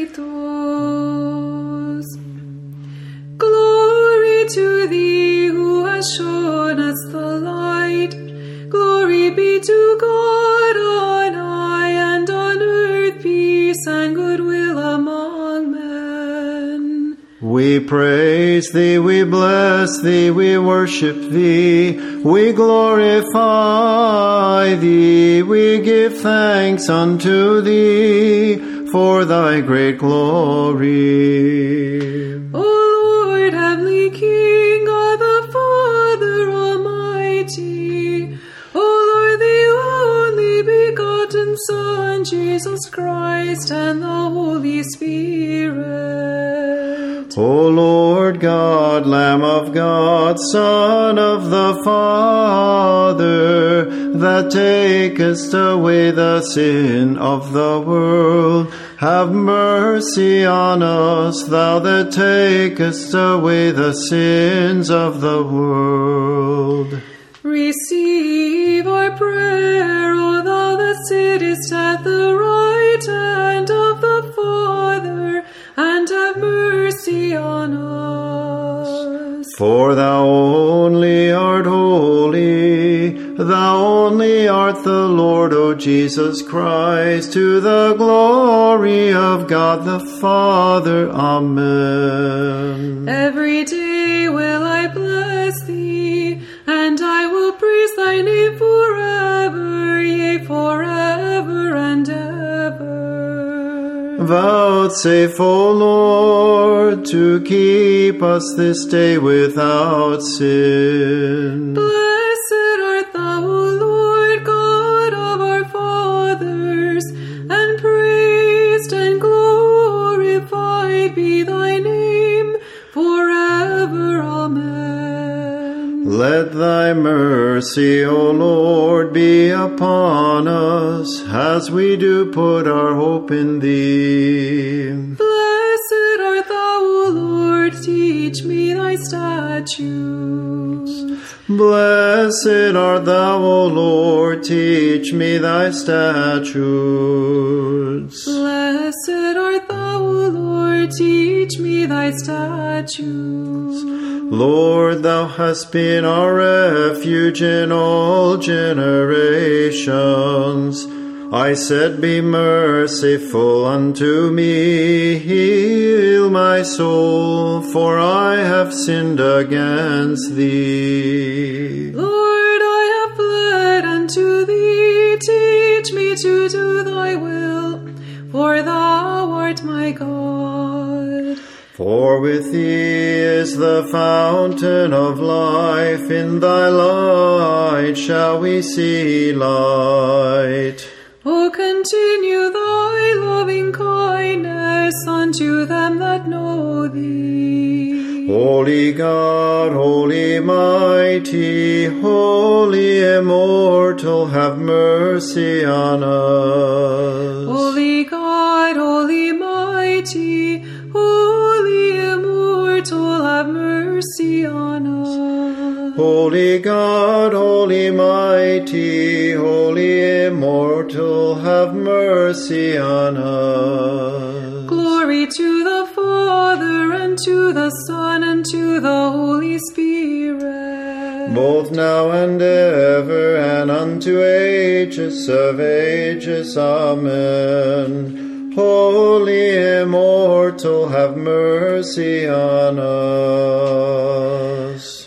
Glory to thee who has shown us the light. Glory be to God on high, and on earth peace and goodwill among men. We praise thee, we bless thee, we worship thee, we glorify thee, we give thanks unto thee for thy great glory. O Lord, heavenly King, God the Father Almighty, O Lord, the only begotten Son, Jesus Christ, and the Holy Spirit. O Lord God, Lamb of God, Son of the Father, that takest away the sin of the world, have mercy on us, thou that takest away the sins of the world. Receive our prayer, O thou that sittest at the right hand of the Father, and have mercy on us. For thou only art holy, thou only art the Lord, O Jesus Christ, to the glory of God the Father. Amen. Every day will I bless thee, and I will praise thy name forever, yea, forever and ever. Vouchsafe, O Lord, to keep us this day without sin. Blessed art thou, O Lord, God of our fathers, and praised and glorified be thy name forever. Amen. Let thy mercy, O Lord, be upon us, as we do put our hope in thee. Blessed art thou, O Lord, teach me thy statutes. Blessed art thou, O Lord, teach me thy statutes. Blessed art thou, O Lord, teach me thy statutes. Lord, thou hast been our refuge in all generations. I said, be merciful unto me, heal my soul, for I have sinned against thee. Lord, I have fled unto thee, teach me to do thy will, for thou art my God. For with thee is the fountain of life, in thy light shall we see light. O continue thy loving kindness unto them that know thee. Holy God, holy mighty, holy immortal, have mercy on us. Holy God, holy mighty, holy immortal, have mercy on us. Holy God, holy mighty, holy immortal, have mercy on us. Glory to the Father, and to the Son, and to the Holy Spirit. Both now and ever, and unto ages of ages. Amen. Holy immortal, have mercy on us.